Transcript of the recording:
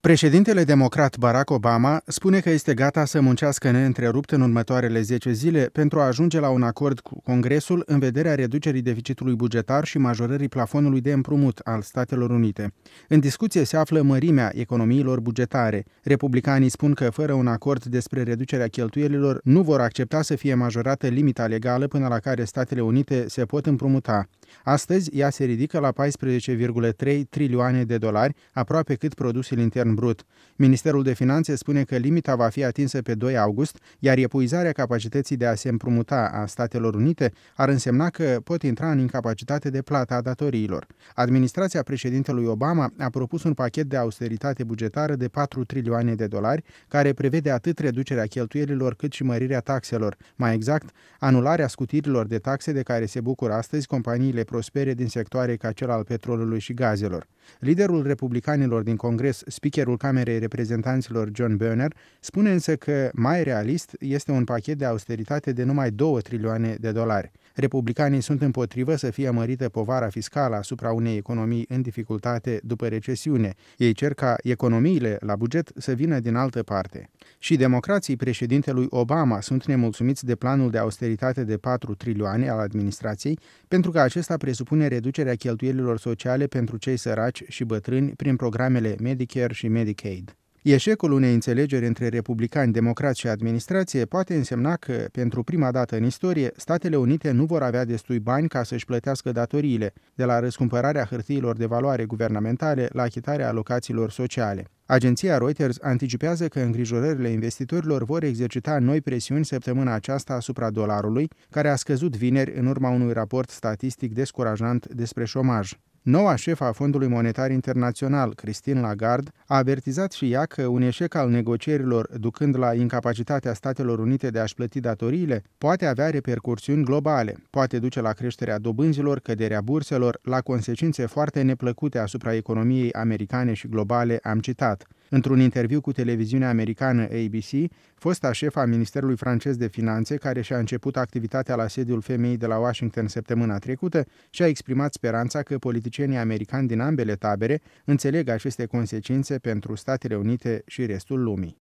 Președintele democrat Barack Obama spune că este gata să muncească neîntrerupt în următoarele 10 zile pentru a ajunge la un acord cu Congresul în vederea reducerii deficitului bugetar și majorării plafonului de împrumut al Statelor Unite. În discuție se află mărimea economiilor bugetare. Republicanii spun că fără un acord despre reducerea cheltuielilor nu vor accepta să fie majorată limita legală până la care Statele Unite se pot împrumuta. Astăzi, ea se ridică la 14,3 trilioane de dolari, aproape cât produsul intern brut. Ministerul de Finanțe spune că limita va fi atinsă pe 2 august, iar epuizarea capacității de a se împrumuta a Statelor Unite ar însemna că pot intra în incapacitate de plată a datoriilor. Administrația președintelui Obama a propus un pachet de austeritate bugetară de 4 trilioane de dolari, care prevede atât reducerea cheltuielilor cât și mărirea taxelor, mai exact, anularea scutirilor de taxe de care se bucură astăzi companiile prospere din sectoare ca cel al petrolului și gazelor. Liderul republicanilor din Congres, speakerul Camerei Reprezentanților John Boehner, spune însă că mai realist este un pachet de austeritate de numai 2 trilioane de dolari. Republicanii sunt împotrivă să fie mărită povara fiscală asupra unei economii în dificultate după recesiune. Ei cer ca economiile la buget să vină din altă parte. Și democrații președintelui Obama sunt nemulțumiți de planul de austeritate de 4 trilioane al administrației, pentru că acesta presupune reducerea cheltuielilor sociale pentru cei săraci și bătrâni prin programele Medicare și Medicaid. Eșecul unei înțelegeri între republicani, democrați și administrație poate însemna că, pentru prima dată în istorie, Statele Unite nu vor avea destui bani ca să-și plătească datoriile, de la răscumpărarea hârtiilor de valoare guvernamentale la achitarea alocațiilor sociale. Agenția Reuters anticipează că îngrijorările investitorilor vor exercita noi presiuni săptămâna aceasta asupra dolarului, care a scăzut vineri în urma unui raport statistic descurajant despre șomaj. Noua șefă a Fondului Monetar Internațional, Christine Lagarde, a avertizat și ea că un eșec al negocierilor ducând la incapacitatea Statelor Unite de a-și plăti datoriile poate avea repercursiuni globale, poate duce la creșterea dobânzilor, căderea burselor, la consecințe foarte neplăcute asupra economiei americane și globale, am citat. Într-un interviu cu televiziunea americană ABC, fosta șefa a Ministerului francez de Finanțe, care și-a început activitatea la sediul FMI de la Washington săptămâna trecută, și-a exprimat speranța că politicienii americani din ambele tabere înțeleg aceste consecințe pentru Statele Unite și restul lumii.